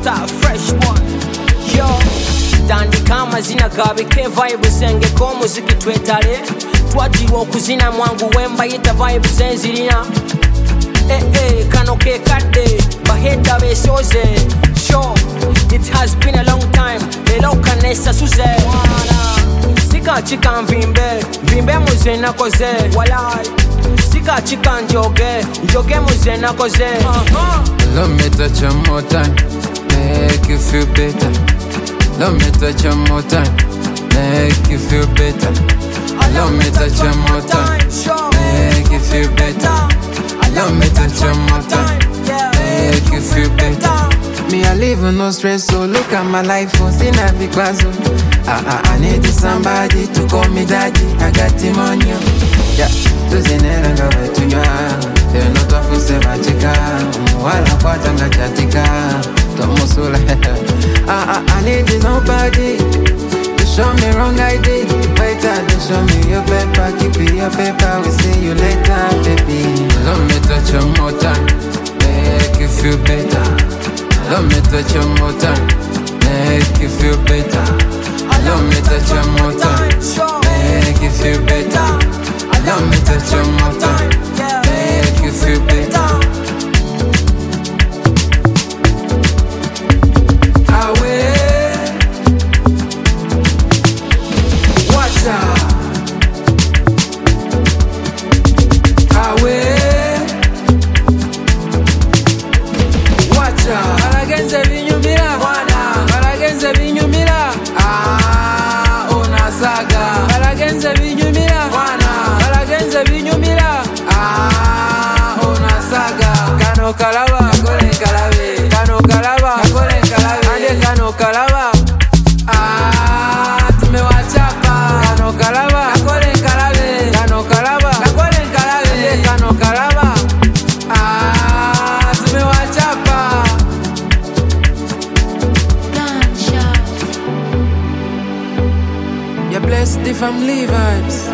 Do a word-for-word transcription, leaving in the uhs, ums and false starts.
star fresh one. Yo, tandika amazina gabike vibe sengeko omuziki twetale. Twajirwa okuzina mwangu wemba yita vibe zenzirina. Eh eh kano ke kadde baheda besoze. Sure, it has been a long time. Lelo kanesa suze. Sika chika mvimbe, mvimbe muze nakoze. Walai. Sika chika njoge, njoge muze nakoze. Let me touch you more time, make you feel better. Let me touch you more time, make you feel better. Let me touch you more time, make you feel better. Let me touch you more time, make you feel better. Me I live with no stress, so look at my life, oh, see na vikwazo. I, I, I need somebody to call me daddy, I got him on you. Yeah, tuzinela ngawe tunywa, feel not off use vachika. Wala kwa tanga chatika, tomusula. I, I, I need somebody to show me wrong I did. Wait till they show me your paper, keep it your paper, we'll see you later, baby. Let me touch you more time, make you feel better. Let me touch you more time, make you feel better. Let me touch you more time, make you feel better. Let me touch you more time, make you feel better. Away, watch out. Away, watch out. Baragenze binyumira, baragenze binyumira. Ah, unasaga. Baragenze binyumira, baragenze binyumira. Ah, unasaga. Kano kalaba, kore kalabe. Kano kalaba, kore kalabe. Ande kano kalaba. Ah, tumewachapa. Kano kalaba, kore kalabe. Kano kalaba, kore kalabe. Ande kano kalaba. Ah, tumewachapa. You're blessed if I'm vibes.